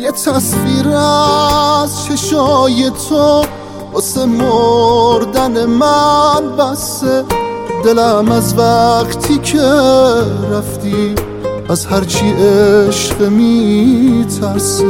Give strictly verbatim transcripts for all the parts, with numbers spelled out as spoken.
یه تصویر از چشای تو واسه مردن من بسه. دلم از وقتی که رفتی از هرچی عشق میترسه.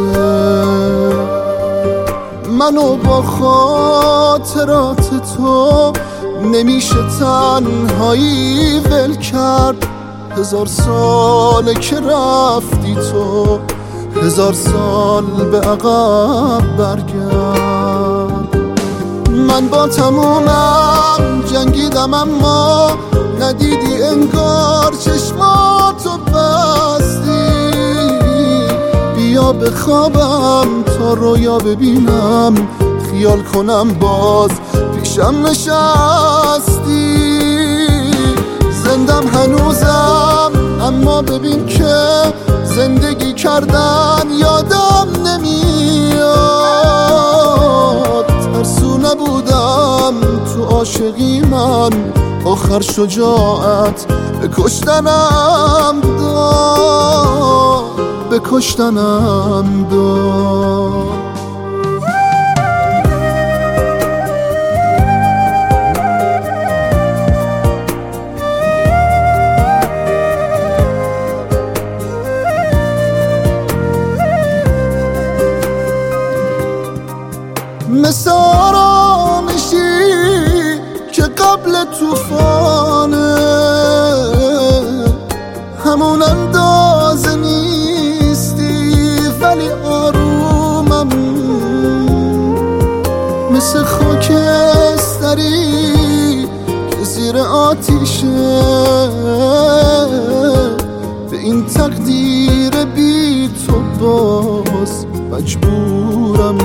منو با خاطرات تو نمیشه تنهایی ول کرد. هزار ساله که رفتی تو، هزار سال به عقب برگرد. من با تمومم جنگیدم اما ندیدی انگار چشماتو بستی. بیا بخوابم تا رویا ببینم، خیال کنم باز پیشم نشستی. زندم هنوزم اما ببین که زندگی کردن یادم نمیاد. ترسو نبودم تو عاشقی من، آخر شجاعت به کشتنم داد، به کشتنم داد. مثل آرامشی که قبل توفانه، همون اندازه نیستی ولی آرومم. مثل خاکستری که زیر آتیشه، به این تقدیر بی تو باز مجبورم.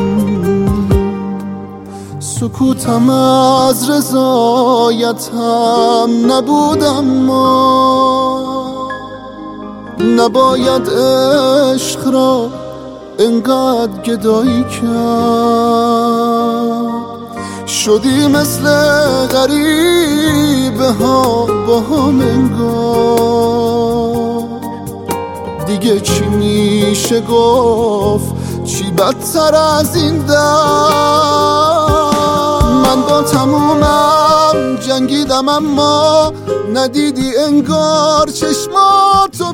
سکوتم از رضایتم نبودم، ما نباید عشق را انقدر گدایی کرد. شدی مثل غریبه ها با هم انگار. دیگه چی میشه گفت، چی بدتر از این درد. من با تمومم جنگیدم اما ندیدی انگار چشماتو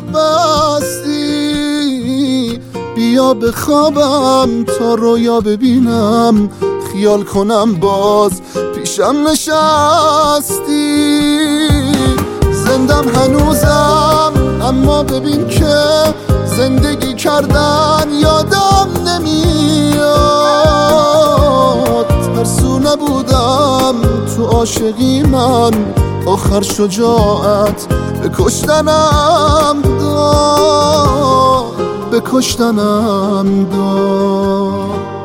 بستی. بیا بخوابم تا رویا ببینم، خیال کنم باز پیشم نشستی. زندم هنوزم اما ببین که زندگی کردن یادم نمیاد. ترسو نبودم تو عاشقی من، آخر شجاعت به کشتنم داد، به کشتنم داد.